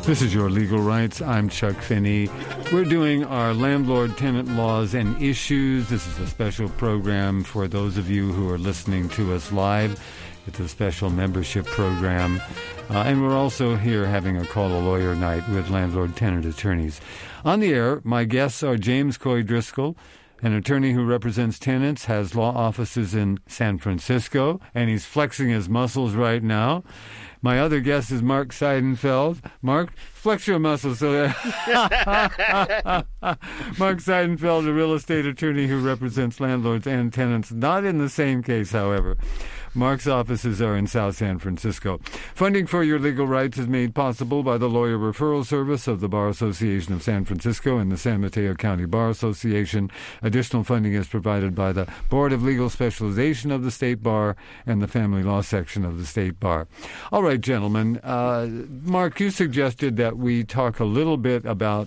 This is Your Legal Rights. I'm Chuck Finney. We're doing our landlord-tenant laws and issues. This is a special program for those of you who are listening to us live. It's a special membership program. And we're also here having a Call a Lawyer night with landlord-tenant attorneys. On the air, my guests are James Coy Driscoll, an attorney who represents tenants, has law offices in San Francisco, and he's flexing his muscles right now. My other guest is Mark Seidenfeld. Mark, flex your muscles. So Mark Seidenfeld, a real estate attorney who represents landlords and tenants, not in the same case, however. Mark's offices are in South San Francisco. Funding for Your Legal Rights is made possible by the Lawyer Referral Service of the Bar Association of San Francisco and the San Mateo County Bar Association. Additional funding is provided by the Board of Legal Specialization of the State Bar and the Family Law Section of the State Bar. All right, gentlemen. Mark, you suggested that we talk a little bit about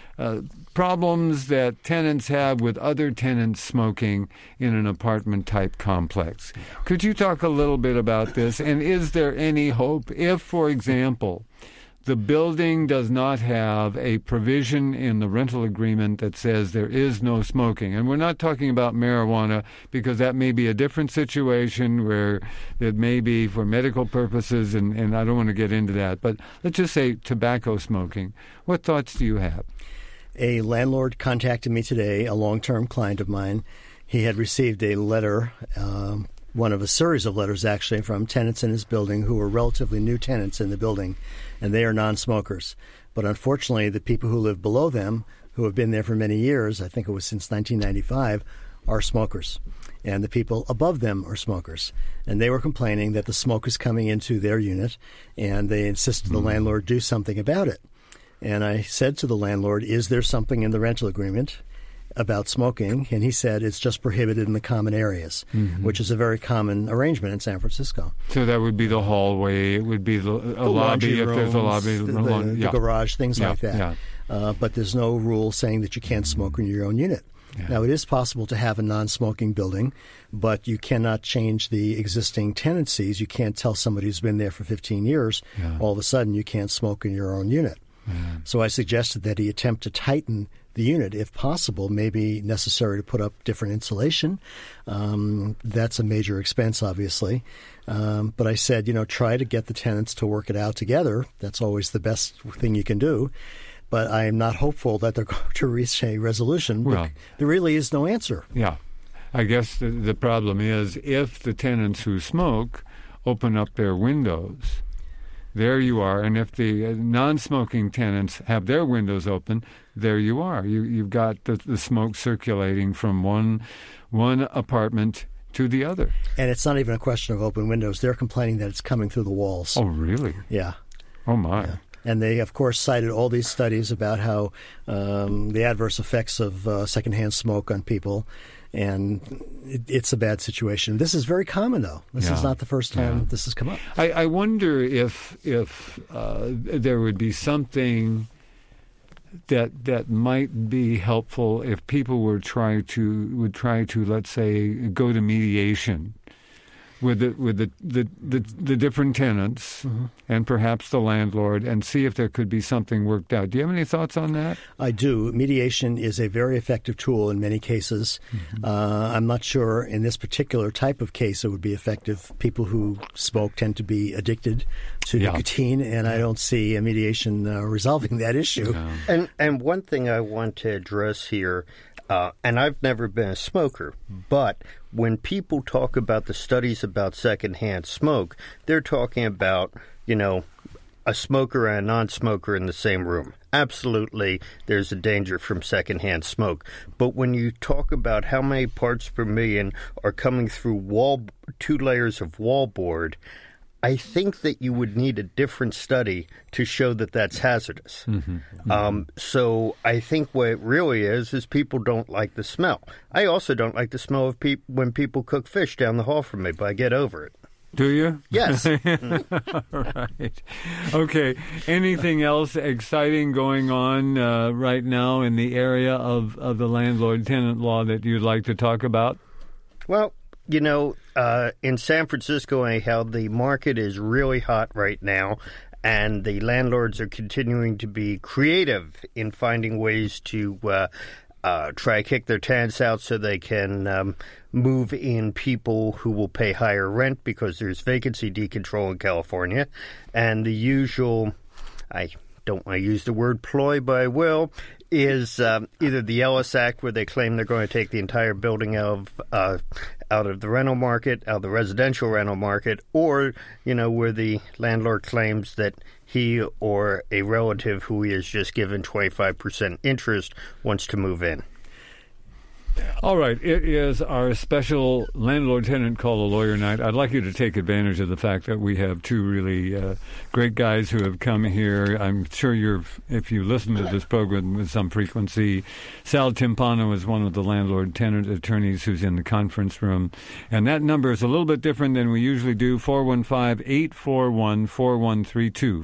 problems that tenants have with other tenants smoking in an apartment-type complex. Could you talk a little bit about this? And is there any hope if, for example, the building does not have a provision in the rental agreement that says there is no smoking? And we're not talking about marijuana because that may be a different situation where it may be for medical purposes, and I don't want to get into that. But let's just say tobacco smoking. What thoughts do you have? A landlord contacted me today, a long-term client of mine. He had received a letter, one of a series of letters actually, from tenants in his building who were relatively new tenants in the building, and they are non-smokers. But unfortunately, the people who live below them, who have been there for many years, I think it was since 1995, are smokers. And the people above them are smokers. And they were complaining that the smoke is coming into their unit, and they insisted the landlord do something about it. And I said to the landlord, is there something in the rental agreement about smoking? And he said it's just prohibited in the common areas, which is a very common arrangement in San Francisco. So that would be the hallway, it would be the lobby if there's a lobby. The garage, things like that. Yeah. But there's no rule saying that you can't smoke in your own unit. Yeah. Now, it is possible to have a non-smoking building, but you cannot change the existing tenancies. You can't tell somebody who's been there for 15 years, all of a sudden you can't smoke in your own unit. So I suggested that he attempt to tighten the unit, if possible, maybe necessary to put up different insulation. That's a major expense, obviously. But I said, try to get the tenants to work it out together. That's always the best thing you can do. But I am not hopeful that they're going to reach a resolution. Well, there really is no answer. Yeah. I guess the problem is if the tenants who smoke open up their windows, there you are. And if the non-smoking tenants have their windows open, there you are. You've got the smoke circulating from one apartment to the other. And it's not even a question of open windows. They're complaining that it's coming through the walls. Oh, really? Yeah. Oh, my. Yeah. And they, of course, cited all these studies about how the adverse effects of secondhand smoke on people. And it's a bad situation. This is very common, though. This is not the first time this has come up. I wonder if there would be something that might be helpful if people would try to let's say go to mediation with the different tenants and perhaps the landlord and see if there could be something worked out. Do you have any thoughts on that? I do. Mediation is a very effective tool in many cases. I'm not sure in this particular type of case it would be effective. People who smoke tend to be addicted to nicotine, and I don't see a mediation resolving that issue. And one thing I want to address here, and I've never been a smoker, but when people talk about the studies about secondhand smoke, they're talking about, a smoker and a non-smoker in the same room. Absolutely, there's a danger from secondhand smoke. But when you talk about how many parts per million are coming through 2 layers of wallboard, I think that you would need a different study to show that that's hazardous. So I think what it really is people don't like the smell. I also don't like the smell of when people cook fish down the hall from me, but I get over it. Do you? Yes. Right. Okay. Anything else exciting going on right now in the area of the landlord-tenant law that you'd like to talk about? Well, in San Francisco, anyhow, the market is really hot right now. and the landlords are continuing to be creative in finding ways to try to kick their tenants out so they can move in people who will pay higher rent because there's vacancy decontrol in California. And the usual, I don't want to use the word ploy, but I will, is either the Ellis Act, where they claim they're going to take the entire building out of the rental market, out of the residential rental market, or, where the landlord claims that he or a relative who he has just given 25% interest wants to move in. All right, it is our special landlord-tenant Call a Lawyer night. I'd like you to take advantage of the fact that we have two really great guys who have come here. I'm sure if you listen to this program with some frequency, Sal Timpano is one of the landlord-tenant attorneys who's in the conference room. And that number is a little bit different than we usually do, 415-841-4132,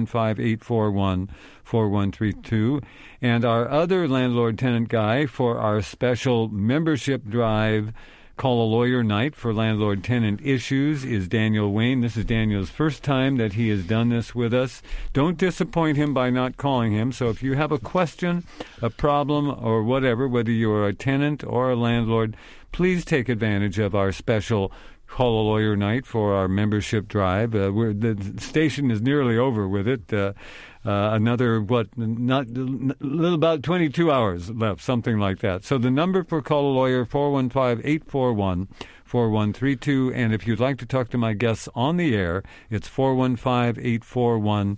415-841-4132. And our other landlord-tenant guy for our special membership drive, Call a Lawyer night for landlord-tenant issues, is Daniel Wayne. This is Daniel's first time that he has done this with us. Don't disappoint him by not calling him. So if you have a question, a problem, or whatever, whether you're a tenant or a landlord, please take advantage of our special Call a Lawyer night for our membership drive. The station is nearly over with it. Another, about 22 hours left, something like that. So the number for Call a Lawyer, 415-841-4132. And if you'd like to talk to my guests on the air, it's 415-841-4134.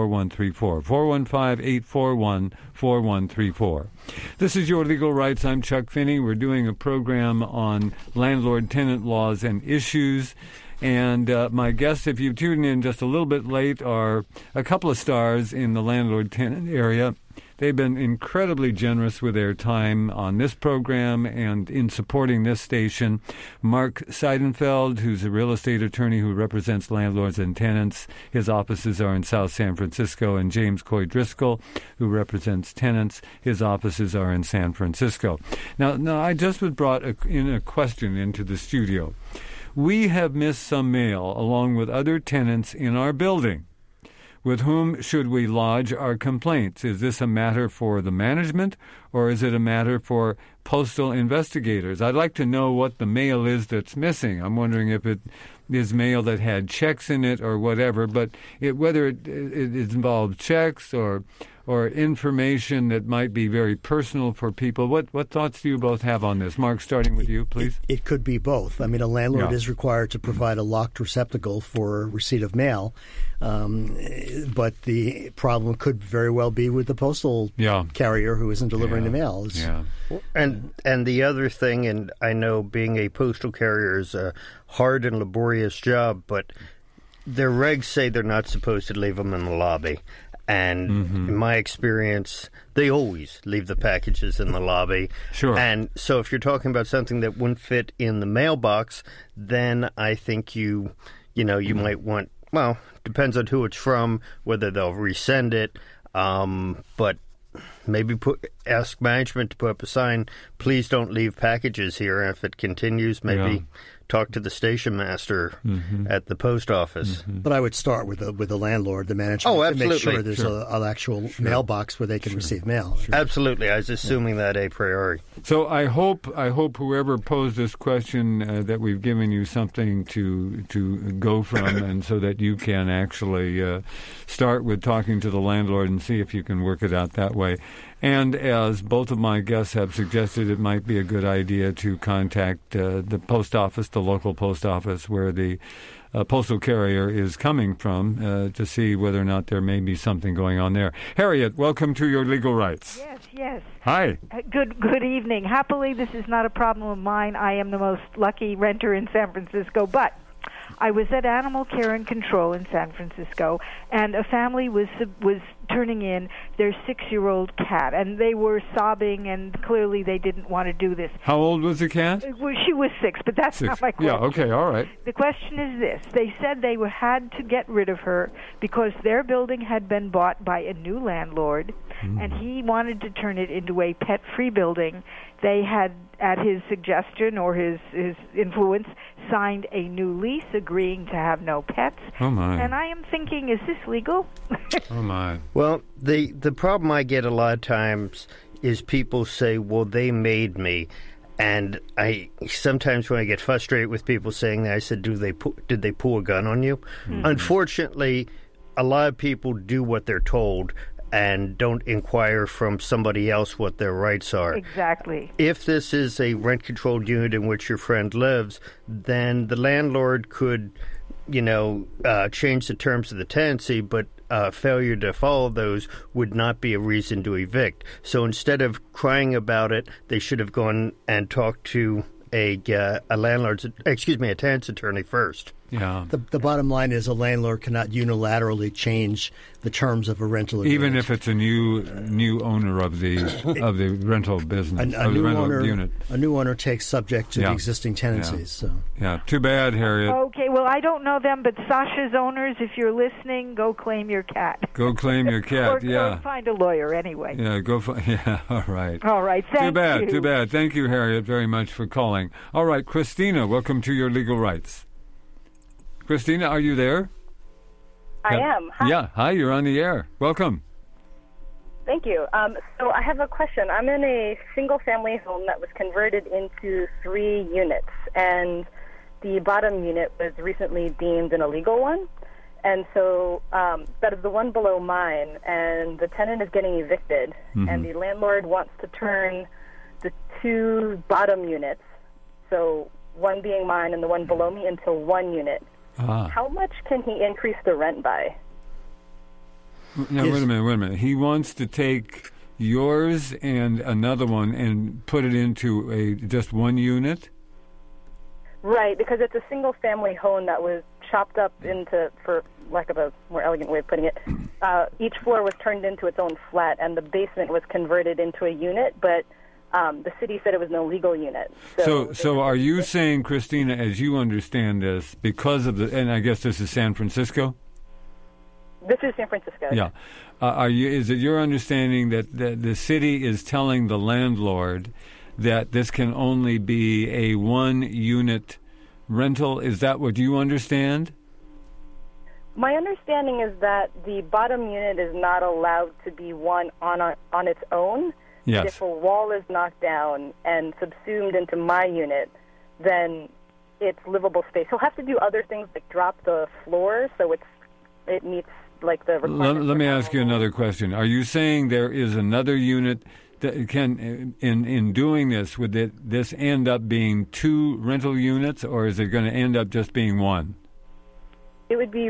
415-841-4134. This is Your Legal Rights. I'm Chuck Finney. We're doing a program on landlord-tenant laws and issues. And my guests, if you tune in just a little bit late, are a couple of stars in the landlord-tenant area. They've been incredibly generous with their time on this program and in supporting this station. Mark Seidenfeld, who's a real estate attorney who represents landlords and tenants. His offices are in South San Francisco. And James Coy Driscoll, who represents tenants. His offices are in San Francisco. Now I just was brought in a question into the studio. We have missed some mail along with other tenants in our building. With whom should we lodge our complaints? Is this a matter for the management, or is it a matter for postal investigators? I'd like to know what the mail is that's missing. I'm wondering if it is mail that had checks in it or whatever, but whether it involves checks or information that might be very personal for people. What thoughts do you both have on this? Mark, starting with you, please. It could be both. I mean, a landlord is required to provide a locked receptacle for receipt of mail, but the problem could very well be with the postal carrier who isn't delivering the mail. And the other thing, and I know being a postal carrier is a hard and laborious job, but their regs say they're not supposed to leave them in the lobby. And in my experience, they always leave the packages in the lobby. Sure. And so if you're talking about something that wouldn't fit in the mailbox, then I think you might want, well, depends on who it's from, whether they'll resend it, but maybe ask management to put up a sign, please don't leave packages here. And if it continues, maybe talk to the station master at the post office. But I would start with the landlord, the management, to make sure there's an actual mailbox where they can receive mail. Absolutely. I was assuming that a priori. So I hope whoever posed this question that we've given you something to go from, and so that you can actually start with talking to the landlord and see if you can work it out that way. And as both of my guests have suggested, it might be a good idea to contact the post office, the local post office where the postal carrier is coming from, to see whether or not there may be something going on there. Harriet, welcome to Your Legal Rights. Yes. Hi. Good evening. Happily, this is not a problem of mine. I am the most lucky renter in San Francisco, but I was at Animal Care and Control in San Francisco, and a family was turning in their 6-year-old cat, and they were sobbing, and clearly they didn't want to do this. How old was the cat? Well, she was 6, but that's not my question. Yeah, okay, all right. The question is this. They said they had to get rid of her because their building had been bought by a new landlord, and he wanted to turn it into a pet-free building. They had, at his suggestion or his influence, signed a new lease agreeing to have no pets. Oh, my. And I am thinking, is this legal? Oh, my. Well, the problem I get a lot of times is people say, well, they made me. And I sometimes when I get frustrated with people saying that, I said, did they pull a gun on you? Mm-hmm. Unfortunately, a lot of people do what they're told and don't inquire from somebody else what their rights are. Exactly. If this is a rent-controlled unit in which your friend lives, then the landlord could, change the terms of the tenancy, but failure to follow those would not be a reason to evict. So instead of crying about it, they should have gone and talked to a tenant's attorney first. Yeah. The bottom line is a landlord cannot unilaterally change the terms of a rental agreement. Even if it's a new owner of the rental business, a new rental owner, unit. A new owner takes subject to the existing tenancies. Yeah. So. Yeah, too bad, Harriet. Okay, well, I don't know them, but Sasha's owners, if you're listening, go claim your cat. Go claim your cat, or yeah. find a lawyer anyway. Yeah, all right. All right, thank you. Too bad. Thank you, Harriet, very much for calling. All right, Christina, welcome to Your Legal Rights. Christina, are you there? I am. Hi. Yeah, hi, you're on the air. Welcome. Thank you. So I have a question. I'm in a single-family home that was converted into 3 units, and the bottom unit was recently deemed an illegal one. And so that is the one below mine, and the tenant is getting evicted, and the landlord wants to turn the 2 bottom units, so one being mine and the one below me, into 1 unit. How much can he increase the rent by? Now, wait a minute. He wants to take yours and another one and put it into just 1 unit? Right, because it's a single-family home that was chopped up into, for lack of a more elegant way of putting it, each floor was turned into its own flat, and the basement was converted into a unit, but the city said it was an illegal unit. So are you saying, Christina, as you understand this, because of and I guess this is San Francisco? This is San Francisco. Yeah. Is it your understanding that the city is telling the landlord that this can only be a 1-unit rental? Is that what you understand? My understanding is that the bottom unit is not allowed to be one on its own. Yes. If a wall is knocked down and subsumed into my unit, then it's livable space. He'll have to do other things like drop the floor so it meets like the requirements. Let me ask you another question. Are you saying there is another unit that can, in doing this, would this end up being 2 rental units, or is it going to end up just being 1? It would be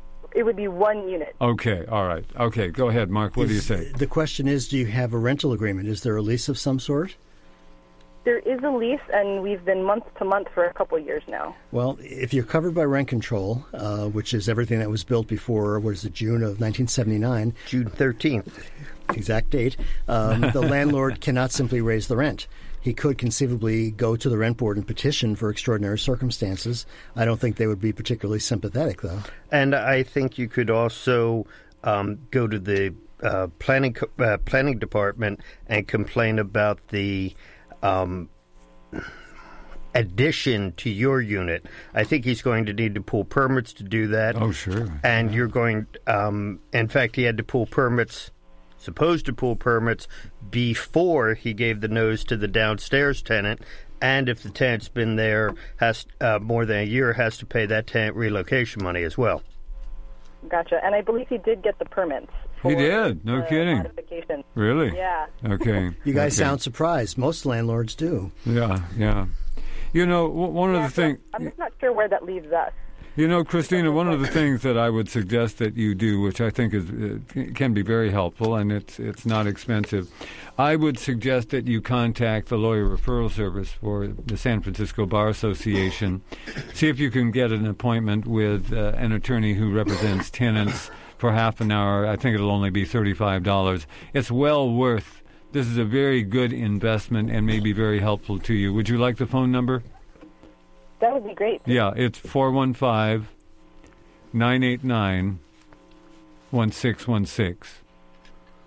1 unit. Okay, all right. Okay, go ahead, Mark. What do you say? The question is, do you have a rental agreement? Is there a lease of some sort? There is a lease, and we've been month to month for a couple of years now. Well, if you're covered by rent control, which is everything that was built before, June of 1979? June 13th. Exact date. The landlord cannot simply raise the rent. He could conceivably go to the rent board and petition for extraordinary circumstances. I don't think they would be particularly sympathetic, though. And I think you could also go to the planning department and complain about the addition to your unit. I think he's going to need to pull permits to do that. Oh, sure. And you're going, in fact, he had to pull permits, supposed to pull permits, before he gave the nose to the downstairs tenant. And if the tenant's been there more than a year, has to pay that tenant relocation money as well. Gotcha. And I believe he did get the permits. He did? No kidding. Modification. Really? Yeah. Okay. You guys sound surprised. Most landlords do. Yeah. You know, one of the things... I'm just not sure where that leaves us. You know, Christina, one of the things that I would suggest that you do, which I think can be very helpful, and it's not expensive, I would suggest that you contact the Lawyer Referral Service for the San Francisco Bar Association. See if you can get an appointment with an attorney who represents tenants for half an hour. I think it'll only be $35. It's well worth. This is a very good investment and may be very helpful to you. Would you like the phone number? That would be great. Yeah, it's 415-989-1616.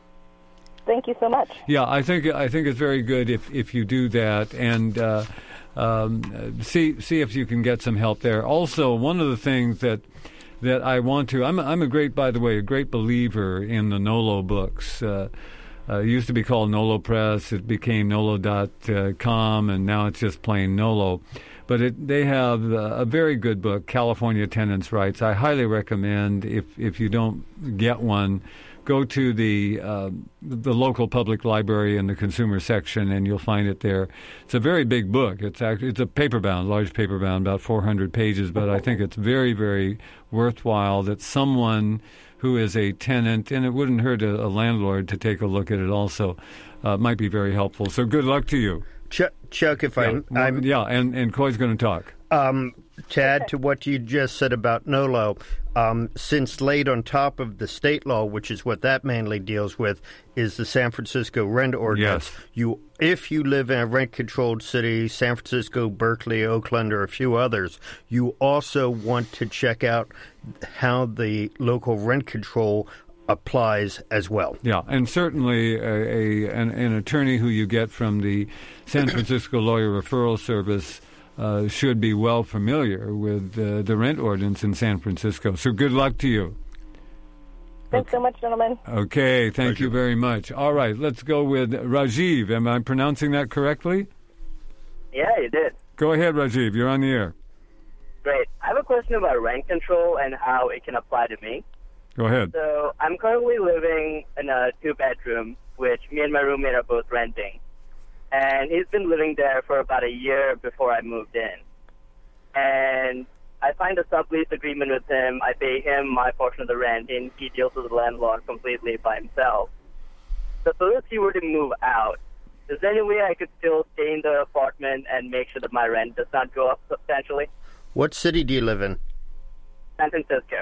Thank you so much. Yeah, I think it's very good if you do that. And see if you can get some help there. Also, one of the things that I want to, I'm a great believer in the Nolo books. It used to be called Nolo Press. It became Nolo.com, and now it's just plain Nolo. But they have a very good book, California Tenants' Rights. I highly recommend, if you don't get one, go to the local public library in the consumer section, and you'll find it there. It's a very big book. It's a paperbound, large paperbound, about 400 pages. But I think it's very, very worthwhile that someone who is a tenant, and it wouldn't hurt a landlord to take a look at it also, might be very helpful. So good luck to you. Chuck, if I'm and Coy's going to talk. To add to what you just said about Nolo, since laid on top of the state law, which is what that mainly deals with, is the San Francisco rent ordinance. Yes. If you live in a rent-controlled city, San Francisco, Berkeley, Oakland, or a few others, you also want to check out how the local rent control applies as well. Yeah, and certainly an attorney who you get from the San Francisco Lawyer Referral Service should be well familiar with the rent ordinance in San Francisco. So good luck to you. Thanks so much, gentlemen. Okay, thank you very much. All right, let's go with Rajiv. Am I pronouncing that correctly? Yeah, you did. Go ahead, Rajiv. You're on the air. Great. I have a question about rent control and how it can apply to me. Go ahead. So I'm currently living in a 2-bedroom, which me and my roommate are both renting. And he's been living there for about a year before I moved in. And I signed a sublease agreement with him. I pay him my portion of the rent, and he deals with the landlord completely by himself. So if he were to move out, is there any way I could still stay in the apartment and make sure that my rent does not go up substantially? What city do you live in? San Francisco.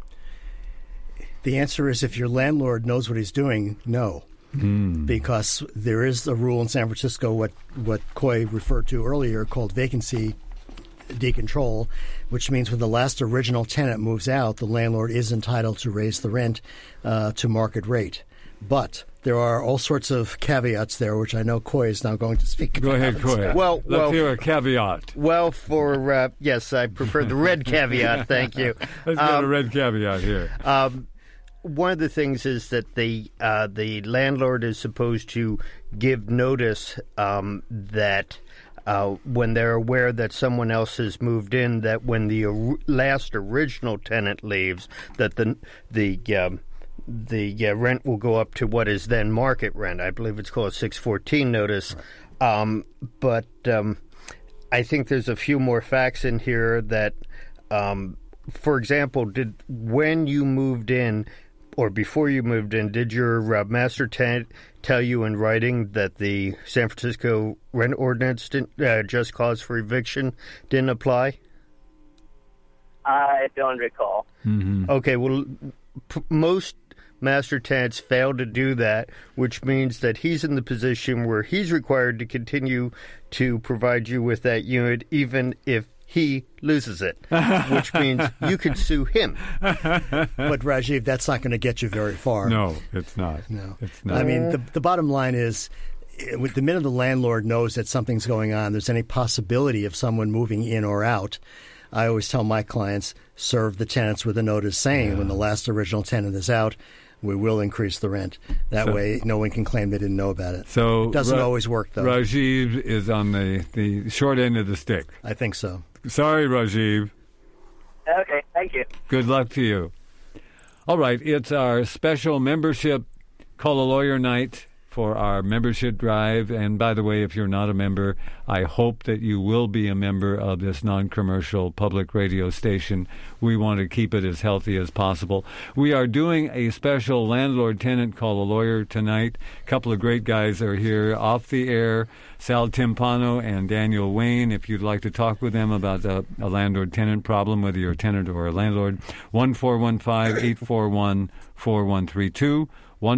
The answer is, if your landlord knows what he's doing, no. Because there is a rule in San Francisco, what Coy referred to earlier, called vacancy decontrol, which means when the last original tenant moves out, the landlord is entitled to raise the rent to market rate. But there are all sorts of caveats there, which I know Coy is now going to speak about. Go ahead, Coy. Let's hear a caveat. Well, yes, I prefer the red caveat. Thank you. Let's get a red caveat here. One of the things is that the landlord is supposed to give notice that when they're aware that someone else has moved in, that when the last original tenant leaves, that the rent will go up to what is then market rent. I believe it's called a 614 notice. Right. But I think there's a few more facts in here that, for example, when you moved in, or before you moved in, did your master tenant tell you in writing that the San Francisco rent ordinance just cause for eviction didn't apply? I don't recall. Mm-hmm. Okay, well, most master tenants fail to do that, which means that he's in the position where he's required to continue to provide you with that unit even if he loses it, which means you can sue him. But, Rajiv, that's not going to get you very far. No, it's not. No. It's not. I mean, the bottom line is, with the minute the landlord knows that something's going on, there's any possibility of someone moving in or out, I always tell my clients, serve the tenants with a notice saying when the last original tenant is out, we will increase the rent. That way, no one can claim they didn't know about it. So doesn't always work, though. Rajiv is on the short end of the stick. I think so. Sorry, Rajiv. Okay, thank you. Good luck to you. All right, it's our special membership Call a Lawyer night for our membership drive. And by the way, if you're not a member, I hope that you will be a member of this non-commercial public radio station. We want to keep it as healthy as possible. We are doing a special landlord-tenant Call a Lawyer tonight. A couple of great guys are here off the air, Sal Timpano and Daniel Wayne. If you'd like to talk with them about a landlord-tenant problem, whether you're a tenant or a landlord, 1-415-841-4132.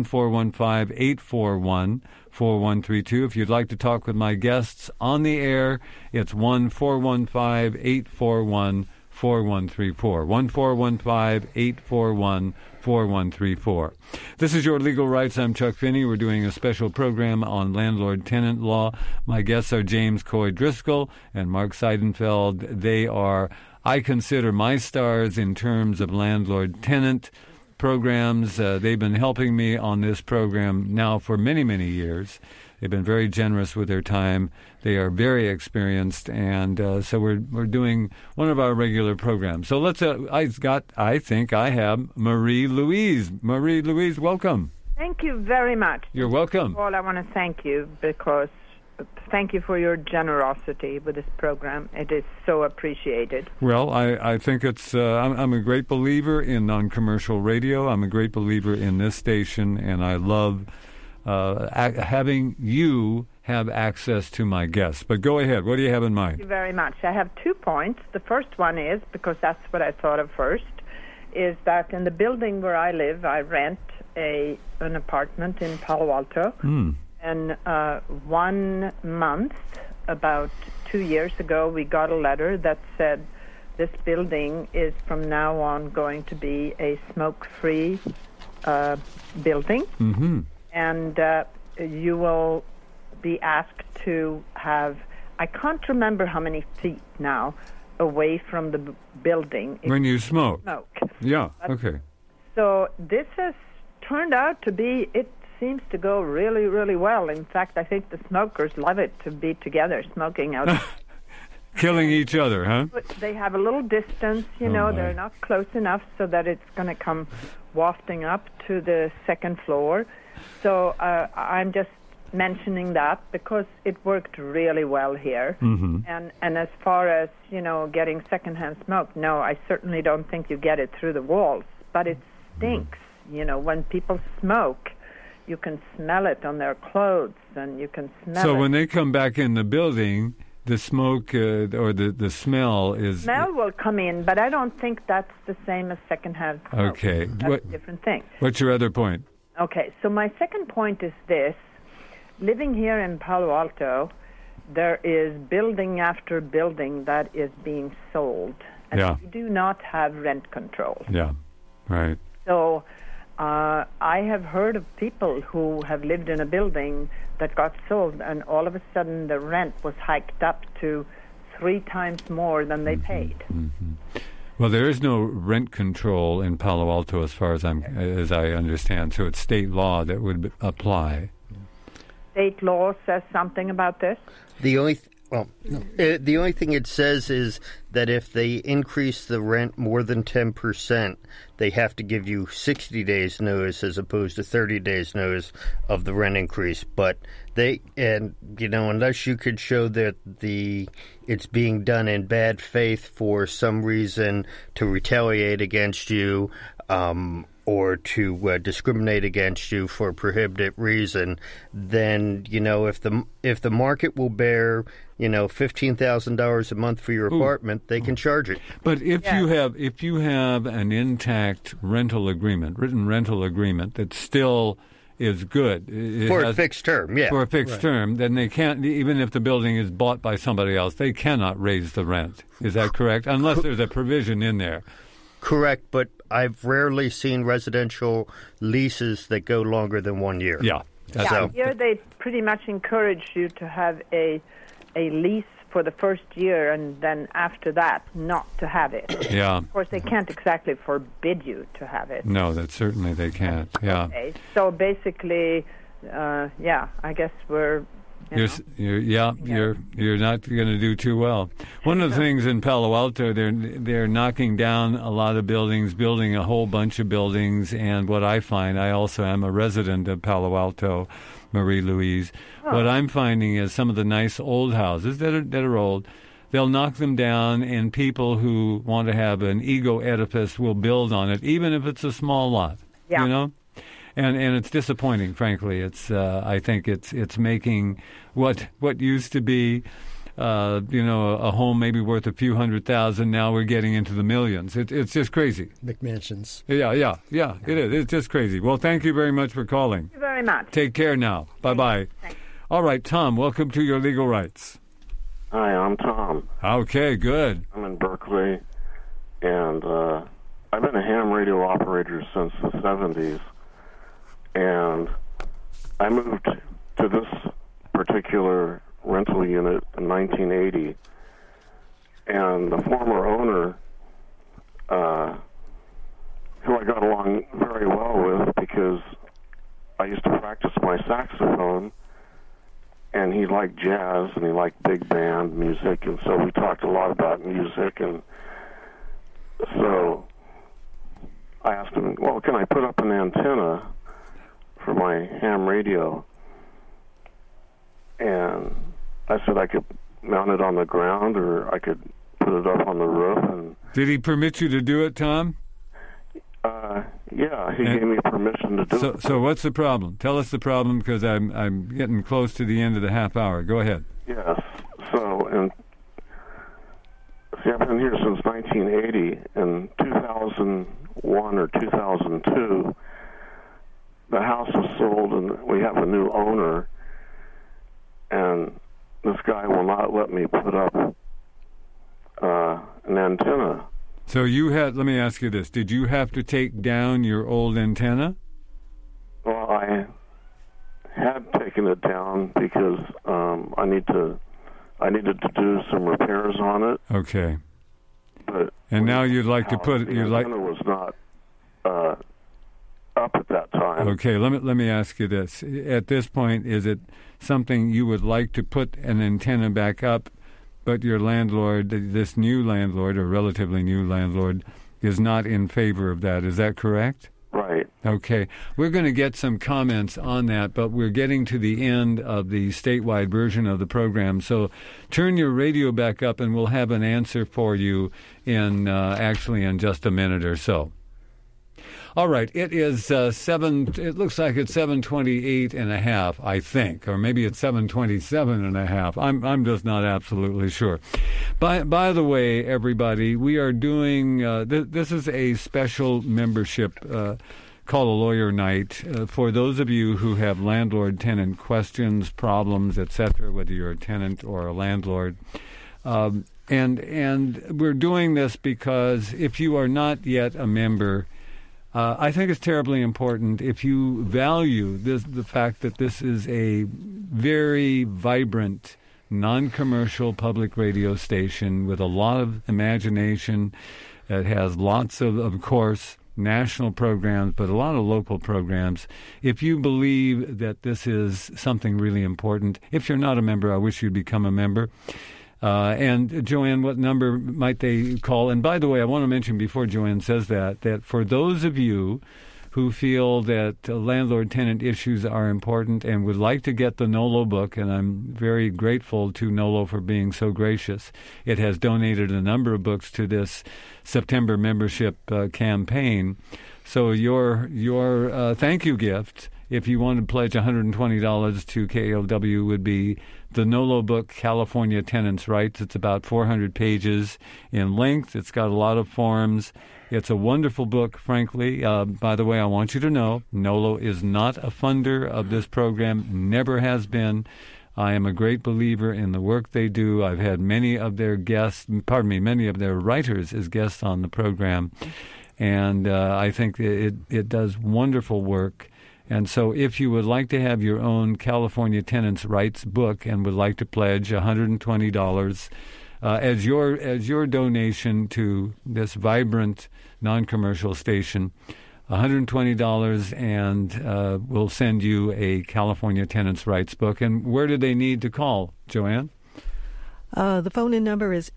1-415-841-4132. If you'd like to talk with my guests on the air, it's 1-415-841-4132. 4134. 1415-841-4134. This is Your Legal Rights. I'm Chuck Finney. We're doing a special program on landlord-tenant law. My guests are James Coy Driscoll and Mark Seidenfeld. They are, I consider, my stars in terms of landlord-tenant programs. They've been helping me on this program now for many, many years. They've been very generous with their time. They are very experienced, and so we're doing one of our regular programs. So let's. I think I have Marie Louise. Marie Louise, welcome. Thank you very much. You're welcome. First of all, I want to thank you because thank you for your generosity with this program. It is so appreciated. Well, I think it's. I'm a great believer in non-commercial radio. I'm a great believer in this station, and I love having you have access to my guests. But go ahead. What do you have in mind? Thank you very much. I have 2 points. The first one is, because that's what I thought of first, is that in the building where I live, I rent an apartment in Palo Alto. And 1 month, about 2 years ago, we got a letter that said this building is from now on going to be a smoke-free building. Mm-hmm. And you will be asked to have, I can't remember how many feet now, away from the building. When you smoke. Yeah, okay. So this has turned out to be, it seems to go really, really well. In fact, I think the smokers love it to be together, smoking out. Killing each other, huh? But they have a little distance, they're not close enough so that it's going to come wafting up to the second floor. So I'm just mentioning that because it worked really well here. Mm-hmm. And as far as, getting secondhand smoke, no, I certainly don't think you get it through the walls. But it stinks. When people smoke, you can smell it on their clothes and you can smell it. So when they come back in the building, the smoke or the smell is... Smell will come in, but I don't think that's the same as secondhand smoke. Okay. That's a different thing. What's your other point? Okay, so my second point is this. Living here in Palo Alto, there is building after building that is being sold. And we do not have rent control. Yeah, right. So I have heard of people who have lived in a building that got sold, and all of a sudden the rent was hiked up to 3 times more than they paid. Mm-hmm. Well, there is no rent control in Palo Alto as far as I understand, so it's state law that would apply. State law says something about this? The only thing it says is that if they increase the rent more than 10%, they have to give you 60 days notice as opposed to 30 days notice of the rent increase. But unless you could show that it's being done in bad faith for some reason to retaliate against you, or to discriminate against you for a prohibited reason, then if the market will bear $15,000 a month for your apartment, they can charge it. But if you have an intact written rental agreement that still is good for a fixed term, for a fixed term, then they can't. Even if the building is bought by somebody else, they cannot raise the rent. Is that correct? Unless there's a provision in there. Correct, but I've rarely seen residential leases that go longer than 1 year. Yeah. Here they pretty much encourage you to have a lease for the first year, and then after that, not to have it. Yeah. Of course, they can't exactly forbid you to have it. No, that certainly they can't. Yeah. Okay. So basically, I guess we're... You're not going to do too well. One of the things in Palo Alto, they're knocking down a lot of buildings, building a whole bunch of buildings, and what I find, I also am a resident of Palo Alto, Marie Louise. Oh. What I'm finding is some of the nice old houses that are old, they'll knock them down, and people who want to have an ego edifice will build on it, even if it's a small lot. Yeah. And it's disappointing, frankly. It's I think it's making what used to be a home maybe worth a few $100,000. Now we're getting into the millions. It's just crazy. McMansions. Yeah. It is. It's just crazy. Well, thank you very much for calling. Thank you very much. Take care now. Bye-bye. Thanks. All right, Tom, welcome to Your Legal Rights. Hi, I'm Tom. Okay, good. I'm in Berkeley. And I've been a ham radio operator since the 70s, and I moved to this particular rental unit in 1980, and the former owner, who I got along very well with because I used to practice my saxophone, and he liked jazz and he liked big band music, and so we talked a lot about music. And so I asked him, well, can I put up an antenna for my ham radio? And I said I could mount it on the ground or I could put it up on the roof. And did he permit you to do it, Tom? Yeah, he gave me permission to do it. So what's the problem? Tell us the problem, because I'm getting close to the end of the half hour. Go ahead. Yes. So, and see, I've been here since 1980. In 2001 or 2002, the house was sold, and we have a new owner. And this guy will not let me put up an antenna. So let me ask you this, did you have to take down your old antenna? Well, I had taken it down because I needed to do some repairs on it. Okay. But now you'd like to put it, the antenna was not up at that time. Okay, let me ask you this. At this point, is it something you would like to put an antenna back up, but your landlord, this new landlord, or relatively new landlord, is not in favor of that? Is that correct? Right. Okay. We're going to get some comments on that, but we're getting to the end of the statewide version of the program. So turn your radio back up, and we'll have an answer for you in just a minute or so. All right, it is it looks like it's 7:28 and a half, I think, or maybe it's 7:27 and a half. I'm just not absolutely sure. By the way, everybody, we are doing this is a special membership called a Lawyer Night for those of you who have landlord-tenant questions, problems, etc., whether you're a tenant or a landlord. And we're doing this because if you are not yet a member, I think it's terribly important, if you value the fact that this is a very vibrant, non-commercial public radio station with a lot of imagination. It has lots of course, national programs, but a lot of local programs. If you believe that this is something really important, if you're not a member, I wish you'd become a member. And Joanne, what number might they call? And by the way, I want to mention before Joanne says that for those of you who feel that landlord-tenant issues are important and would like to get the NOLO book, and I'm very grateful to NOLO for being so gracious. It has donated a number of books to this September membership campaign. So your thank you gift, if you want to pledge $120 to KALW, would be the NOLO book, California Tenants' Rights. It's about 400 pages in length. It's got a lot of forms. It's a wonderful book, frankly. By the way, I want you to know, NOLO is not a funder of this program, never has been. I am a great believer in the work they do. I've had many of their writers as guests on the program. And I think it does wonderful work. And so if you would like to have your own California Tenants' Rights book and would like to pledge $120 as your donation to this vibrant non-commercial station, $120, and we'll send you a California Tenants' Rights book. And where do they need to call, Joanne? The phone-in number is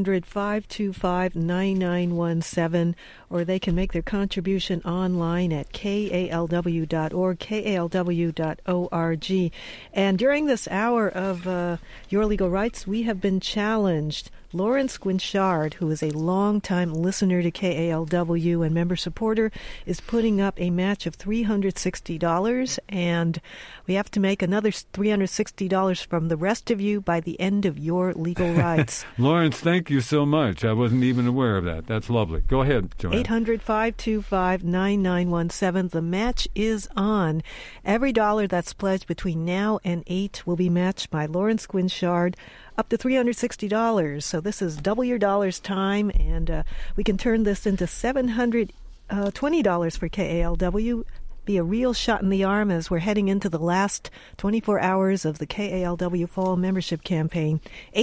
800-525-9917, or they can make their contribution online at kalw.org, kalw.org. And during this hour of Your Legal Rights, we have been challenged. Lawrence Guinchard, who is a longtime listener to KALW and member supporter, is putting up a match of $360, and we have to make another $360 from the rest of you by the end of Your Legal Rights. Lawrence, thank you so much. I wasn't even aware of that. That's lovely. Go ahead, Joanne. 800-525-9917. The match is on. Every dollar that's pledged between now and 8 will be matched by Lawrence Guinchard up to $360. So this is double your dollar's time, and we can turn this into $720 for KALW. Be a real shot in the arm as we're heading into the last 24 hours of the KALW Fall Membership Campaign.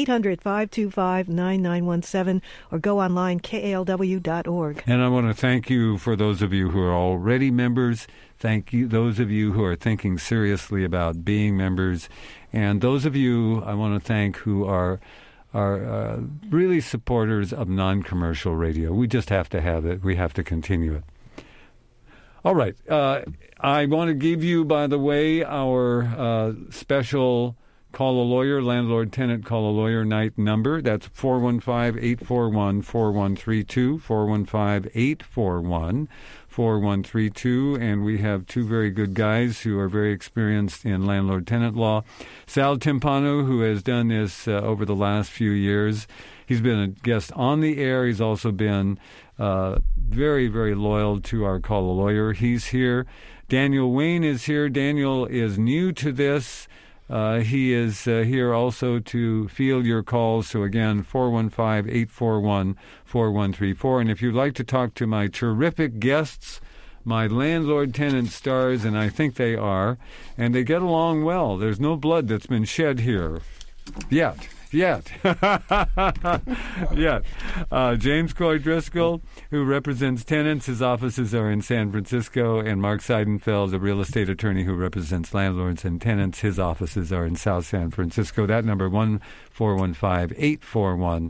800-525-9917 or go online, kalw.org. And I want to thank you for those of you who are already members. Thank you, those of you who are thinking seriously about being members. And those of you I want to thank who are really supporters of non-commercial radio. We just have to have it. We have to continue it. All right. I want to give you, by the way, our special Call a Lawyer, Landlord-Tenant Call a Lawyer night number. That's 415-841-4132, 415-841-4132. And we have two very good guys who are very experienced in landlord-tenant law. Sal Timpano, who has done this over the last few years. He's been a guest on the air. He's also been very, very loyal to our Call a Lawyer. He's here. Daniel Wayne is here. Daniel is new to this. He is here also to field your calls. So again, 415-841-4134. And if you'd like to talk to my terrific guests, my landlord-tenant stars, and I think they are, and they get along well. There's no blood that's been shed here yet. James Coy Driscoll, who represents tenants. His offices are in San Francisco. And Mark Seidenfeld, a real estate attorney who represents landlords and tenants. His offices are in South San Francisco. That number, 1-415-841-4134.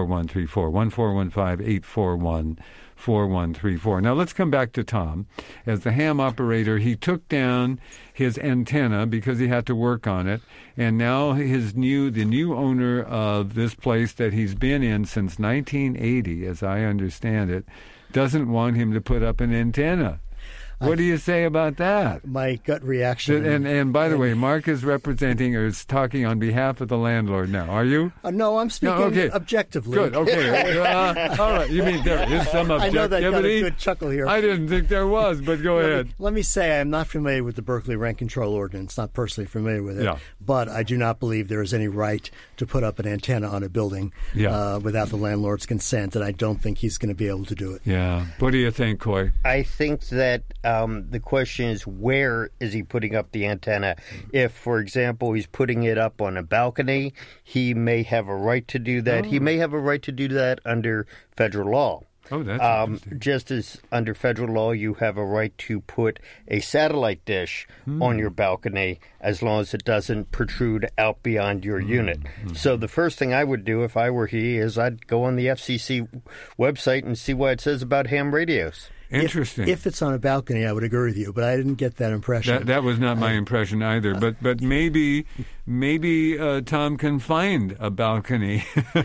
1-415-841-4134. Now let's come back to Tom. As the ham operator, he took down his antenna because he had to work on it, and now the new owner of this place that he's been in since 1980, as I understand it, doesn't want him to put up an antenna. What do you say about that? My gut reaction. And by the way, Mark is representing or is talking on behalf of the landlord now. Are you? No, I'm speaking objectively. Good. Okay. All right. You mean there is some objectivity? I know that got a good chuckle here. I didn't think there was, but go ahead. Let me say I'm not familiar with the Berkeley Rent Control Ordinance. Not personally familiar with it. Yeah. But I do not believe there is any right to put up an antenna on a building without the landlord's consent, and I don't think he's going to be able to do it. Yeah. What do you think, Coy? I think that the question is, where is he putting up the antenna? If, for example, he's putting it up on a balcony, he may have a right to do that. He may have a right to do that under federal law. Oh, that's interesting. Just as under federal law, you have a right to put a satellite dish on your balcony as long as it doesn't protrude out beyond your unit. So the first thing I would do if I were he is I'd go on the FCC website and see what it says about ham radios. Interesting. If it's on a balcony, I would agree with you, but I didn't get that impression. That was not my impression either. But maybe Tom can find a balcony.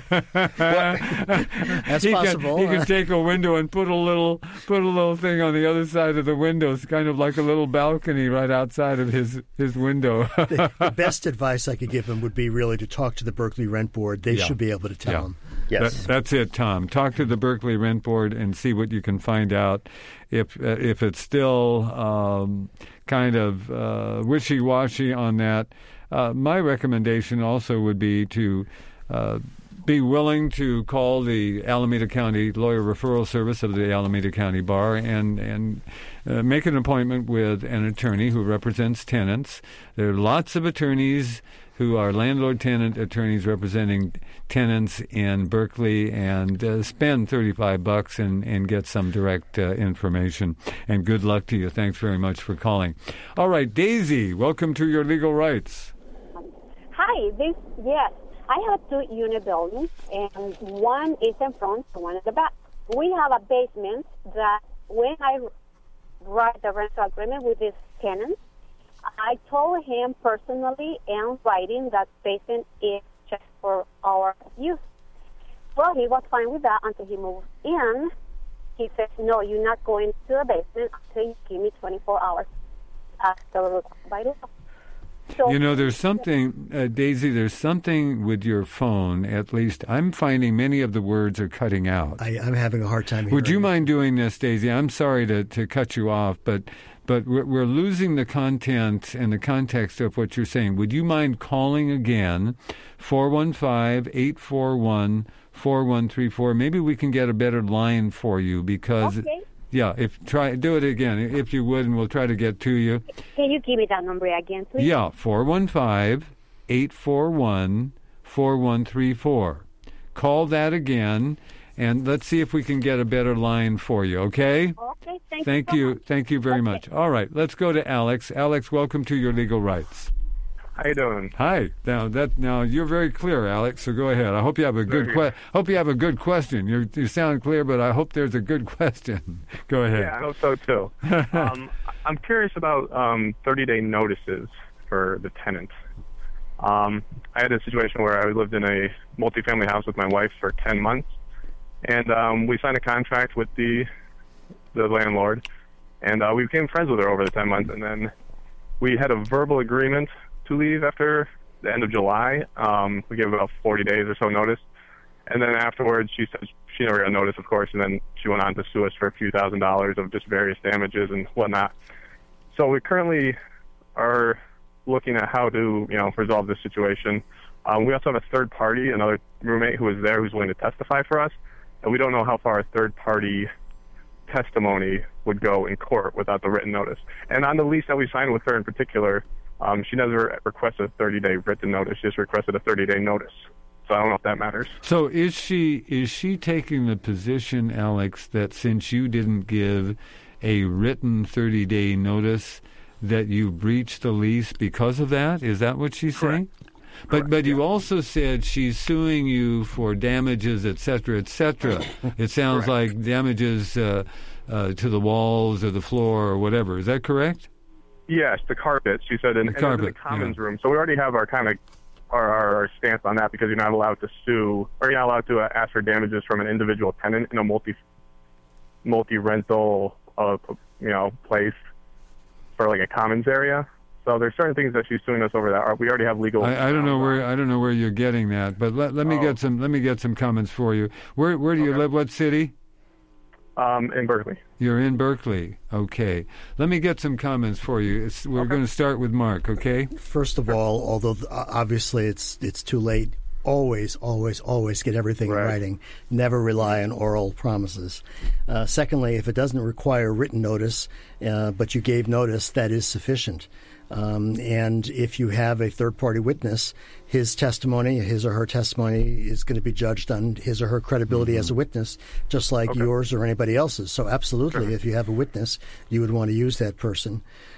That's possible. He can take a window and put a little thing on the other side of the window. It's kind of like a little balcony right outside of his window. The best advice I could give him would be really to talk to the Berkeley Rent Board. They should be able to tell him. Yes. That's it, Tom. Talk to the Berkeley Rent Board and see what you can find out. If it's still kind of wishy-washy on that, my recommendation also would be to be willing to call the Alameda County Lawyer Referral Service of the Alameda County Bar and make an appointment with an attorney who represents tenants. There are lots of attorneys who are landlord-tenant attorneys representing tenants in Berkeley, and spend $35 and get some direct information. And good luck to you. Thanks very much for calling. All right, Daisy, welcome to Your Legal Rights. Hi, I have 2-unit buildings, and one is in front and one is the back. We have a basement that when I write the rental agreement with this tenant, I told him personally and writing that basement is just for our use. Well, he was fine with that until he moved in. He said, no, you're not going to the basement until you give me 24 hours after required by law. So, there's something, Daisy, there's something with your phone, at least I'm finding many of the words are cutting out. I'm having a hard time hearing. Would you mind doing this, Daisy? I'm sorry to cut you off, but but we're losing the content and the context of what you're saying. Would you mind calling again, 415-841-4134? Maybe we can get a better line for you because... Okay. Yeah, do it again, if you would, and we'll try to get to you. Can you give me that number again, please? Yeah, 415-841-4134. Call that again, and let's see if we can get a better line for you, okay? Okay, thank you. Thank you very much. All right, let's go to Alex. Alex, welcome to Your Legal Rights. How you doing? Hi. Now you're very clear, Alex. So go ahead. I hope you have a good question. You sound clear, but I hope there's a good question. Go ahead. Yeah, I hope so too. I'm curious about 30-day notices for the tenants. I had a situation where I lived in a multifamily house with my wife for 10 months, and we signed a contract with the landlord, and we became friends with her over the 10 months, and then we had a verbal agreement to leave after the end of July. We gave about 40 days or so notice. And then afterwards, she said she never got notice, of course, and then she went on to sue us for a few $1,000s of just various damages and whatnot. So we currently are looking at how to, resolve this situation. We also have a third party, another roommate who is there who's willing to testify for us, and we don't know how far a third party testimony would go in court without the written notice. And on the lease that we signed with her in particular, she never requested a 30-day written notice. She just requested a 30-day notice. So I don't know if that matters. So is she taking the position, Alex, that since you didn't give a written 30-day notice, that you breached the lease because of that? Is that what she's saying? But you also said she's suing you for damages, et cetera, et cetera. It sounds like damages to the walls or the floor or whatever. Is that correct? Yes, the carpet. She said in the commons room. So we already have our kind of our stance on that because you're not allowed to sue or you're not allowed to ask for damages from an individual tenant in a multi-rental place for like a commons area. So there's certain things that she's suing us over that we already have legal. I don't know where you're getting that, but let me get some comments for you. Where do you live? What city? In Berkeley. You're in Berkeley. Okay. Let me get some comments for you. We're going to start with Mark, okay? First of all, although obviously it's too late, always get everything in writing. Never rely on oral promises. Secondly, if it doesn't require written notice, but you gave notice, that is sufficient. And if you have a third-party witness, his or her testimony is going to be judged on his or her credibility as a witness, just like yours or anybody else's. So absolutely, if you have a witness, you would want to use that person.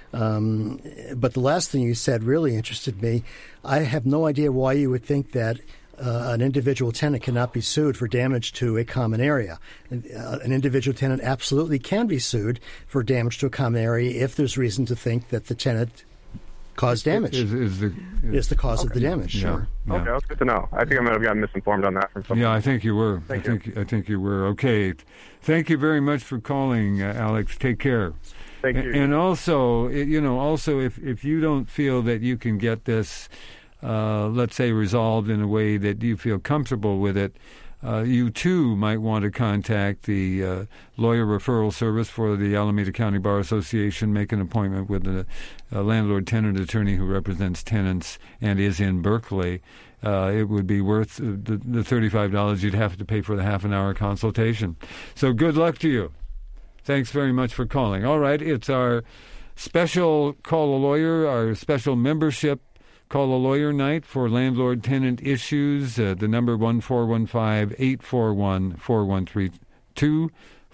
But the last thing you said really interested me. I have no idea why you would think that an individual tenant cannot be sued for damage to a common area. An individual tenant absolutely can be sued for damage to a common area if there's reason to think that the tenant caused damage. Is the cause of the damage. Sure. Yeah. Okay, that's good to know. I think I might have gotten misinformed on that from someone. Yeah, I think you were. I think you were. Okay. Thank you very much for calling, Alex. Take care. Thank you. And also, if you don't feel that you can get this, let's say, resolved in a way that you feel comfortable with it, you too might want to contact the lawyer referral service for the Alameda County Bar Association, make an appointment with a landlord-tenant attorney who represents tenants and is in Berkeley. It would be worth the $35 you'd have to pay for the half-an-hour consultation. So good luck to you. Thanks very much for calling. All right, it's our special Call a Lawyer, our special membership Call a Lawyer night for landlord-tenant issues. The number 1-415-841-4132,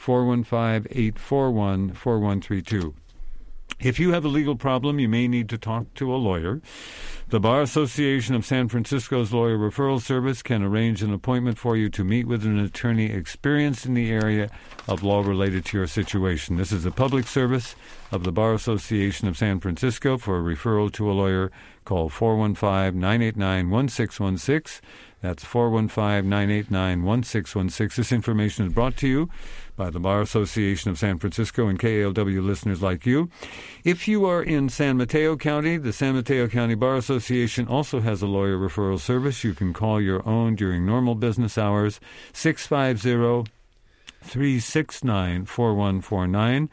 415-841-4132. If you have a legal problem, you may need to talk to a lawyer. The Bar Association of San Francisco's Lawyer Referral Service can arrange an appointment for you to meet with an attorney experienced in the area of law related to your situation. This is a public service of the Bar Association of San Francisco. For a referral to a lawyer, call 415-989-1616. That's 415-989-1616. This information is brought to you by the Bar Association of San Francisco and KALW listeners like you. If you are in San Mateo County, the San Mateo County Bar Association also has a lawyer referral service. You can call your own during normal business hours, 650-888-8255. 650-369-4149,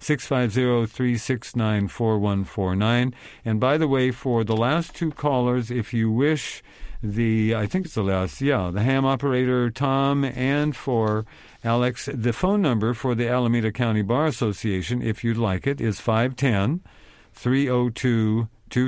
650-369-4149. And by the way, for the last two callers, if you wish I think it's the last, the ham operator, Tom, and for Alex, the phone number for the Alameda County Bar Association, if you'd like it, is 510-302-2222,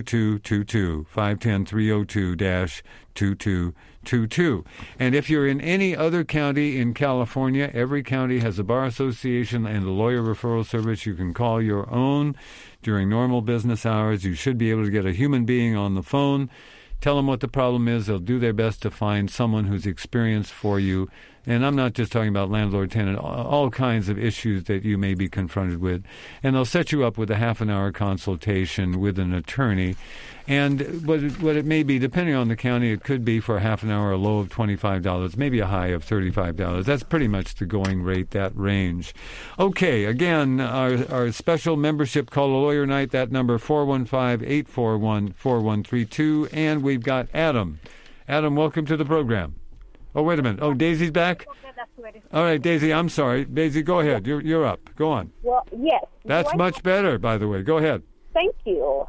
510-302-2222. And if you're in any other county in California, every county has a bar association and a lawyer referral service. You can call your own during normal business hours. You should be able to get a human being on the phone. Tell them what the problem is. They'll do their best to find someone who's experienced for you. And I'm not just talking about landlord-tenant, all kinds of issues that you may be confronted with. And they'll set you up with a half-an-hour consultation with an attorney. And what it may be, depending on the county, it could be for a half an hour a low of $25, maybe a high of $35. That's pretty much the going rate, that range. Okay, again, our special membership Call a Lawyer night, that number 415-841-4132. And we've got Adam. Adam, welcome to the program. Oh, wait a minute. Oh, Daisy's back? All right, Daisy, I'm sorry. Daisy, go ahead. You're up. Go on. Well, yes. That's much better, by the way. Go ahead. Thank you.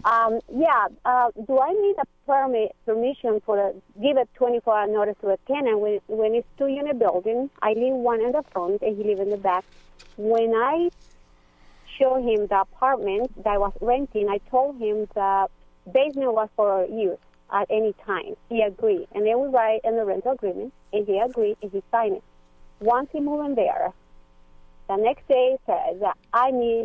Do I need a permission give a 24-hour notice to a tenant when it's two-unit building? I live one in the front and he lives in the back. When I show him the apartment that I was renting, I told him the basement was for use at any time. He agreed. And then we write in the rental agreement, and he agreed, and he signed it. Once he moved in there, the next day he said that I need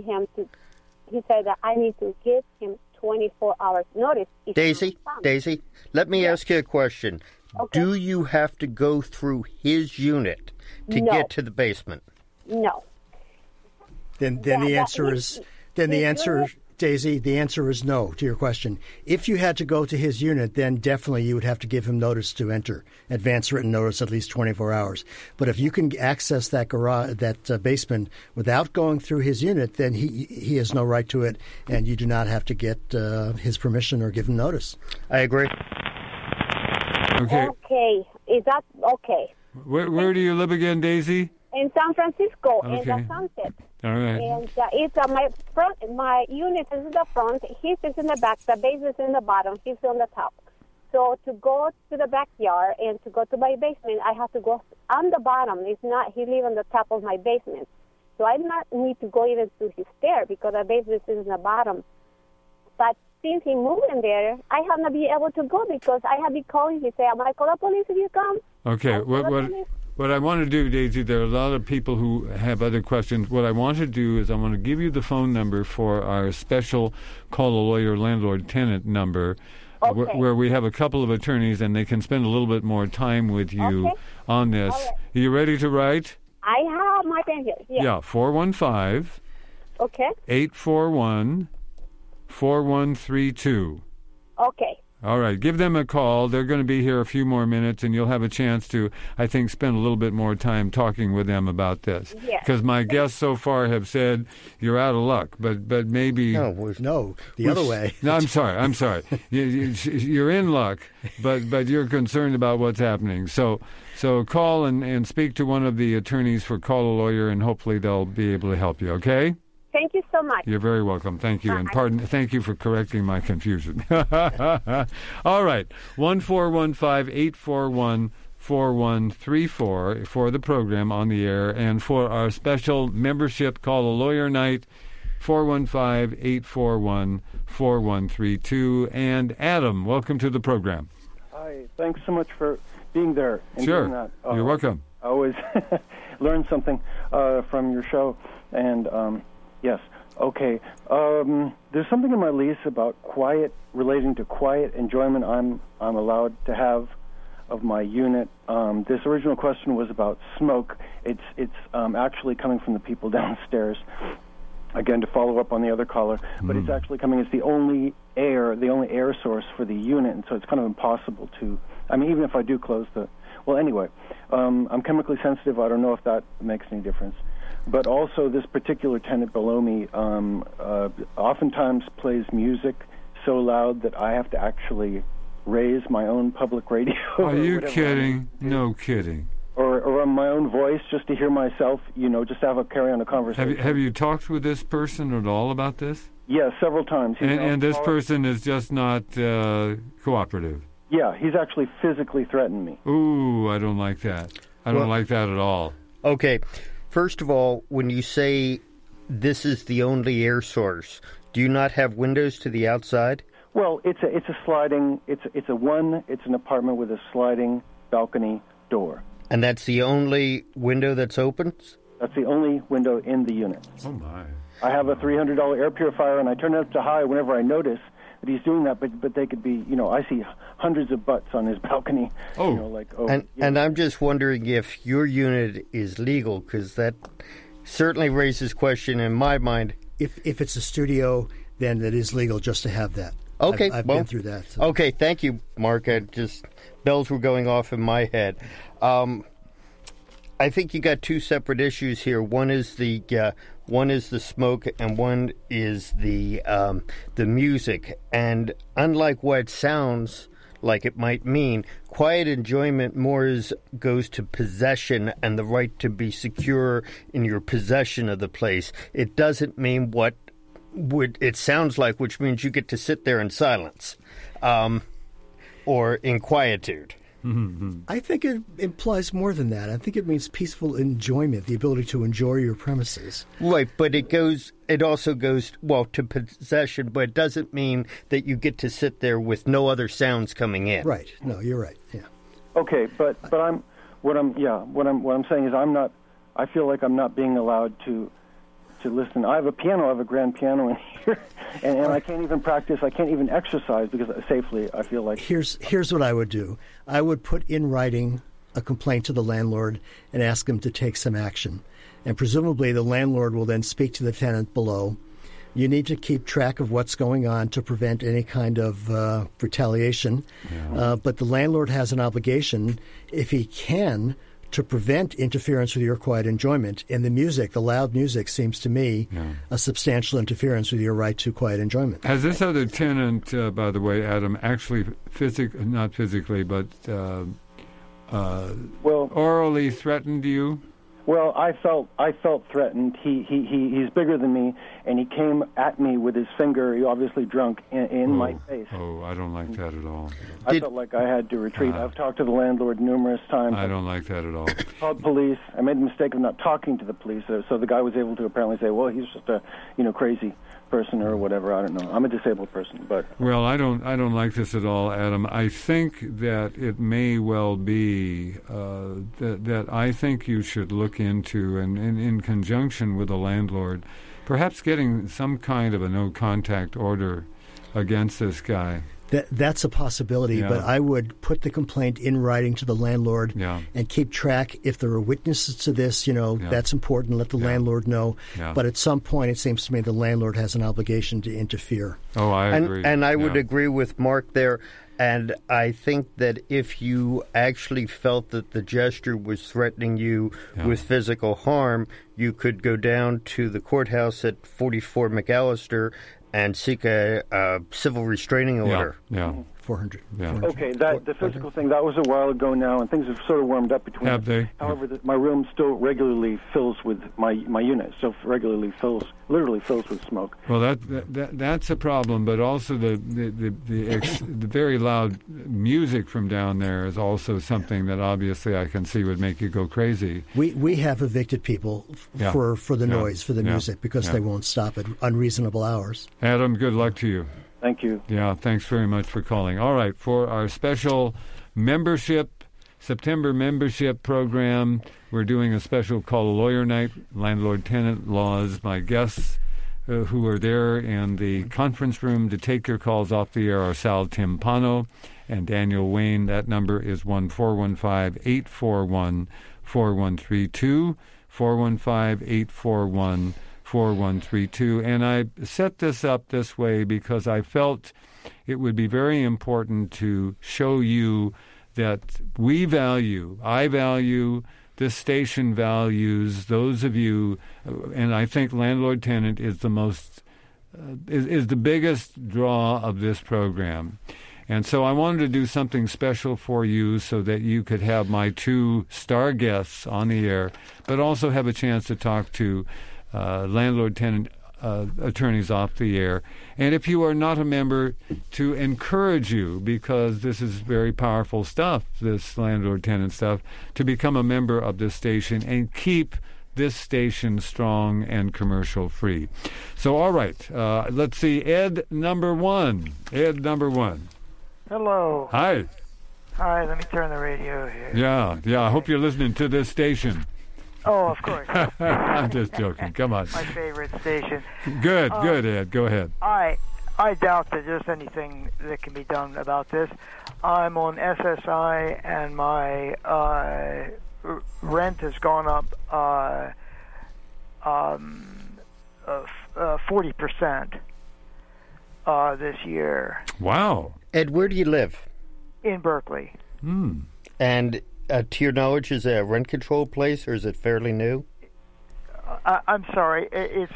to give him 24 hours notice. Daisy, let me ask you a question. Okay. Do you have to go through his unit to get to the basement? No. Then the answer is Daisy, the answer is no to your question. If you had to go to his unit, then definitely you would have to give him notice to enter, advance written notice at least 24 hours. But if you can access that basement without going through his unit, then he has no right to it, and you do not have to get his permission or give him notice. I agree. Okay. Okay. Is that okay? Where do you live again, Daisy? In San Francisco, okay. In the Sunset. All right. And it's my unit is in the front, his is in the back, the base is in the bottom, he's on the top. So to go to the backyard and to go to my basement, I have to go on the bottom. He lives on the top of my basement. So I do not need to go even to his stair because the basement is in the bottom. But since he moved in there, I have not been able to go because I have been calling. He said, "I'm going to call the police if you come." Okay. What I want to do, Daisy, there are a lot of people who have other questions. What I want to do is I want to give you the phone number for our special Call a Lawyer Landlord-Tenant number, where we have a couple of attorneys, and they can spend a little bit more time with you on this. Right. Are you ready to write? I have my pen here. Yeah, 415 841-4132. Okay. All right, give them a call. They're going to be here a few more minutes, and you'll have a chance to, I think, spend a little bit more time talking with them about this. Yes. Because my guests so far have said you're out of luck, but maybe... No, the other way. No, I'm sorry. You're in luck, but you're concerned about what's happening. So call and speak to one of the attorneys for Call a Lawyer, and hopefully they'll be able to help you, okay? Thank you so much. You're very welcome. Thank you. And thank you for correcting my confusion. All right. 1-415-841-4134 for the program on the air. And for our special membership Call a Lawyer night, 415-841-4132. And Adam, welcome to the program. Hi. Thanks so much for being there. And sure. Doing that. You're welcome. I always learn something from your show. And... yes. Okay. There's something in my lease about relating to quiet enjoyment I'm allowed to have of my unit. This original question was about smoke. It's actually coming from the people downstairs. Again, to follow up on the other caller, but it's actually coming as the only air source for the unit, and so it's kind of impossible to. I mean, even if I do close the. Well, anyway, I'm chemically sensitive. I don't know if that makes any difference. But also, this particular tenant below me oftentimes plays music so loud that I have to actually raise my own public radio. Are you kidding? No kidding. or on my own voice, just to hear myself, just have a carry on a conversation. Have you talked with this person at all about this? Yeah, several times. And this person is just not cooperative? Yeah, he's actually physically threatened me. Ooh, I don't like that. I don't like that at all. Okay, first of all, when you say this is the only air source, do you not have windows to the outside? Well, it's a sliding. It's an apartment with a sliding balcony door. And that's the only window that's open? That's the only window in the unit. Oh my! I have a $300 air purifier, and I turn it up to high whenever I notice that he's doing that. But they could be, I see hundreds of butts on his balcony. Oh, and I'm just wondering if your unit is legal, because that certainly raises question in my mind. If it's a studio, then it is legal just to have that. Okay, I've been through that. So. Okay, thank you, Mark. Bells were going off in my head. I think you got two separate issues here. One is the smoke, and one is the music. And unlike what it sounds like it might mean, quiet enjoyment more goes to possession and the right to be secure in your possession of the place. It doesn't mean what it sounds like, which means you get to sit there in silence or in quietude. Mm-hmm. I think it implies more than that. I think it means peaceful enjoyment, the ability to enjoy your premises. Right, but it also goes to possession, but it doesn't mean that you get to sit there with no other sounds coming in. Right. No, you're right. Yeah. Okay, but what I'm saying is I feel like I'm not being allowed to listen. I have a piano, I have a grand piano in here, and I can't even practice, I can't even exercise because safely, I feel like. Here's what I would do. I would put in writing a complaint to the landlord and ask him to take some action. And presumably the landlord will then speak to the tenant below. You need to keep track of what's going on to prevent any kind of retaliation. Yeah. But the landlord has an obligation, if he can, to prevent interference with your quiet enjoyment. And the loud music seems to me a substantial interference with your right to quiet enjoyment. Has this other tenant, by the way, Adam, actually not physically, but orally threatened you? Well, I felt threatened. He's bigger than me, and he came at me with his finger, he obviously drunk, in my face. Oh, I don't like that at all. I felt like I had to retreat. I've talked to the landlord numerous times. I don't like that at all. Called police. I made the mistake of not talking to the police, so the guy was able to apparently say, well, he's just a crazy person or whatever. I don't know. I'm a disabled person, but well, I don't like this at all, Adam. I think that it may well be that I think you should look into, and in conjunction with the landlord, perhaps getting some kind of a no contact order against this guy. That's a possibility, but I would put the complaint in writing to the landlord and keep track. If there are witnesses to this, that's important. Let the landlord know. Yeah. But at some point, it seems to me the landlord has an obligation to interfere. Oh, I agree. And I would agree with Mark there. And I think that if you actually felt that the gesture was threatening you with physical harm, you could go down to the courthouse at 44 McAllister and seek a civil restraining order. Yeah. 400. Yeah. Okay, the physical thing, that was a while ago now, and things have sort of warmed up between us. Have they? However, my room still regularly fills with, my unit still literally fills with smoke. Well, that's a problem, but also the very loud music from down there is also something that obviously I can see would make you go crazy. We have evicted people for the noise, for the music, because they won't stop at unreasonable hours. Adam, good luck to you. Thank you. Yeah, thanks very much for calling. All right, for our special September membership program, we're doing a special called Lawyer Night, Landlord-Tenant Laws. My guests who are there in the conference room to take your calls off the air are Sal Timpano and Daniel Wayne. That number is 1-415-841-4132, 415-841-4132. 4132. And I set this up this way because I felt it would be very important to show you that I value, this station values those of you, and I think landlord-tenant is the most, is the biggest draw of this program. And so I wanted to do something special for you so that you could have my 2 star guests on the air, but also have a chance to talk to landlord-tenant attorneys off the air. And if you are not a member, to encourage you, because this is very powerful stuff, this landlord-tenant stuff, to become a member of this station and keep this station strong and commercial free. So, all right, let's see. Ed number 1. Ed number 1. Hello. Hi. Hi, let me turn the radio here. Yeah, I hope you're listening to this station. Oh, of course. I'm just joking. Come on. My favorite station. Good, Ed. Go ahead. I doubt that there's anything that can be done about this. I'm on SSI, and my rent has gone up 40% this year. Wow. Ed, where do you live? In Berkeley. And to your knowledge, is it a rent control place, or is it fairly new? I'm sorry.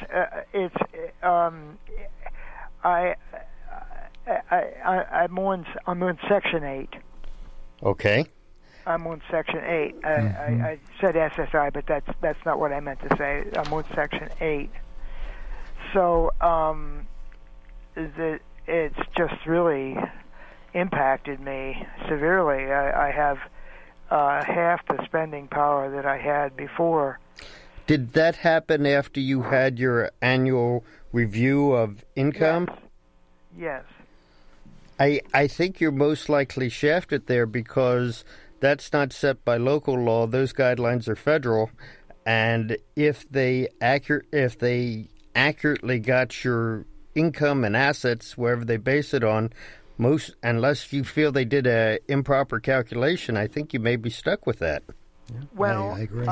I'm on Section 8. Okay. I'm on Section 8. I said SSI, but that's not what I meant to say. I'm on Section 8. So it's just really impacted me severely. I have half the spending power that I had before. Did that happen after you had your annual review of income? Yes. I think you're most likely shafted there because that's not set by local law. Those guidelines are federal, and if they accurately got your income and assets wherever they base it on, unless you feel they did a improper calculation, I think you may be stuck with that. Yeah, well, I agree.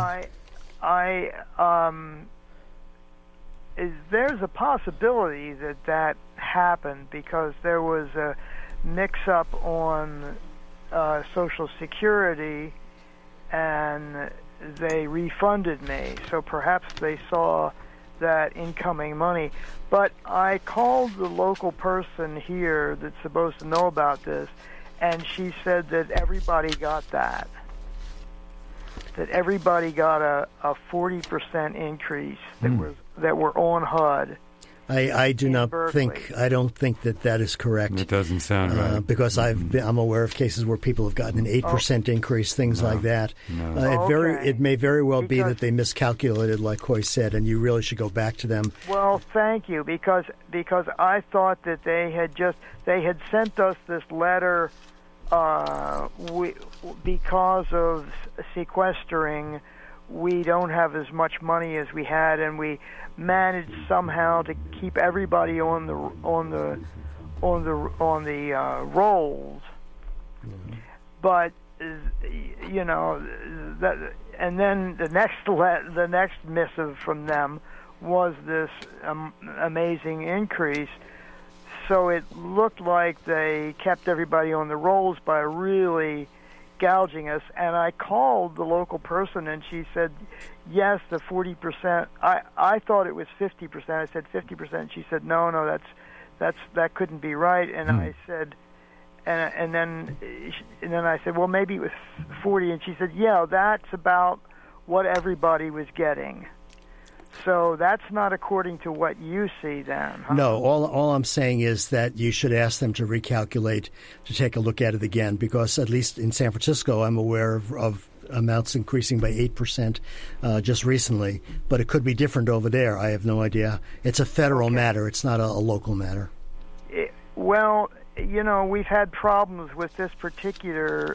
There's a possibility that happened because there was a mix-up on Social Security, and they refunded me. So perhaps they saw that incoming money. But I called the local person here that's supposed to know about this, and she said that everybody got that. That everybody got a 40% increase that were on HUD. I don't think that is correct. It doesn't sound right. Because I'm aware of cases where people have gotten an 8% increase, things like that. It may very well be that they miscalculated, like Coy said, and you really should go back to them. Well, thank you, because I thought that they had sent us this letter because of sequestering. We don't have as much money as we had, and we managed somehow to keep everybody on the rolls. But you know that, and then the next missive from them was this amazing increase. So it looked like they kept everybody on the rolls by really gouging us, and I called the local person, and she said, yes, the 40%. I thought it was 50%. I said 50%. She said, no, that couldn't be right. And I said, and then I said, well, maybe it was 40. And she said, yeah, that's about what everybody was getting. So that's not according to what you see then, huh? No, all I'm saying is that you should ask them to recalculate, to take a look at it again, because at least in San Francisco I'm aware of amounts increasing by 8% just recently, but it could be different over there. I have no idea. It's a federal matter. It's not a local matter. Well, you know, we've had problems with this particular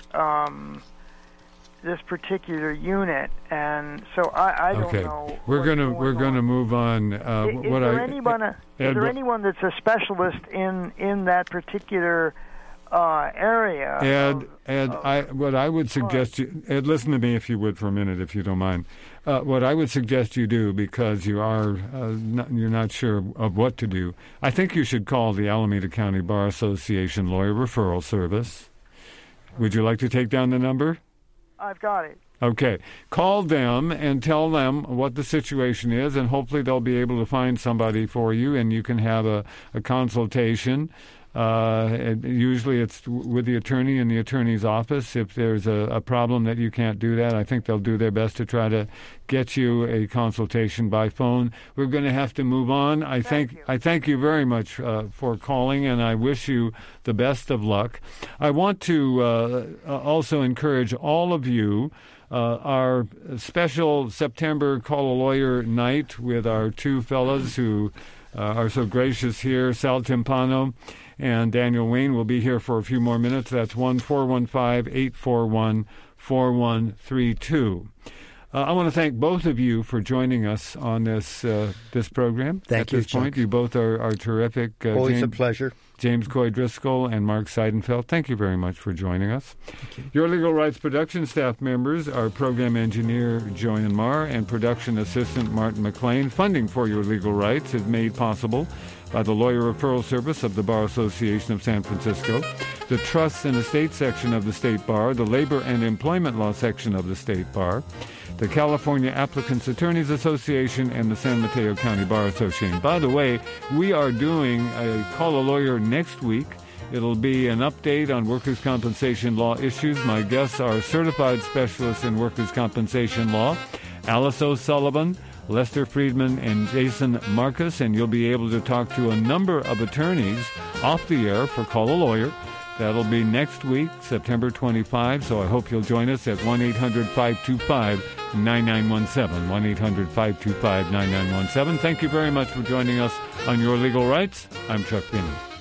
unit, and so I don't know. We're gonna move on. Is there anyone that's a specialist in that particular area? What I would suggest Ed, listen to me if you would for a minute, if you don't mind. What I would suggest you do, because you are you're not sure of what to do, I think you should call the Alameda County Bar Association Lawyer Referral Service. Would you like to take down the number? I've got it. Okay. Call them and tell them what the situation is, and hopefully they'll be able to find somebody for you, and you can have a consultation. Usually it's with the attorney in the attorney's office. If there's a problem that you can't do that, I think they'll do their best to try to get you a consultation by phone. We're going to have to move on. I thank you very much for calling, and I wish you the best of luck. I want to also encourage all of you. Our special September Call a Lawyer night with our two fellows who are so gracious here, Sal Timpano and Daniel Wayne, will be here for a few more minutes. That's 1-415-841-4132. I want to thank both of you for joining us on this program. Thank you, At this point, you both are terrific. Always a pleasure. James Coy Driscoll and Mark Seidenfeld, thank you very much for joining us. Your Legal Rights production staff members are program engineer Joanne Marr and production assistant Martin McLean. Funding for Your Legal Rights is made possible by the Lawyer Referral Service of the Bar Association of San Francisco, the Trusts and Estates section of the State Bar, the Labor and Employment Law section of the State Bar, the California Applicants Attorneys Association, and the San Mateo County Bar Association. By the way, we are doing a Call a Lawyer next week. It'll be an update on workers' compensation law issues. My guests are certified specialists in workers' compensation law, Alice O'Sullivan, Lester Friedman, and Jason Marcus, and you'll be able to talk to a number of attorneys off the air for Call a Lawyer. That'll be next week, September 25, so I hope you'll join us at 1-800-525-9917, 1-800-525-9917. Thank you very much for joining us on Your Legal Rights. I'm Chuck Finney.